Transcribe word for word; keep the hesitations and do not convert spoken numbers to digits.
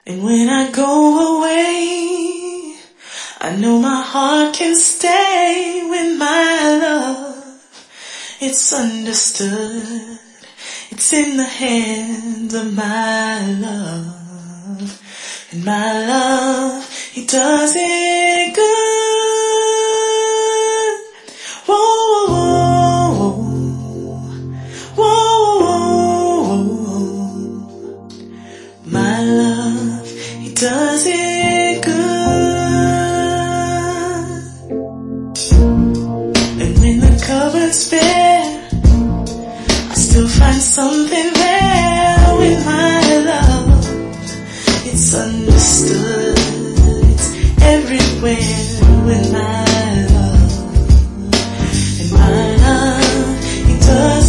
And when I go away, I know my heart can stay with my love. It's understood, it's in the hands of my love. And my love, he does it good. Whoa, whoa, whoa, whoa, whoa. My love, he does it good. And when the cupboard's bare, I still find something there with my love. It's understood, it's everywhere with my love. And my love, he does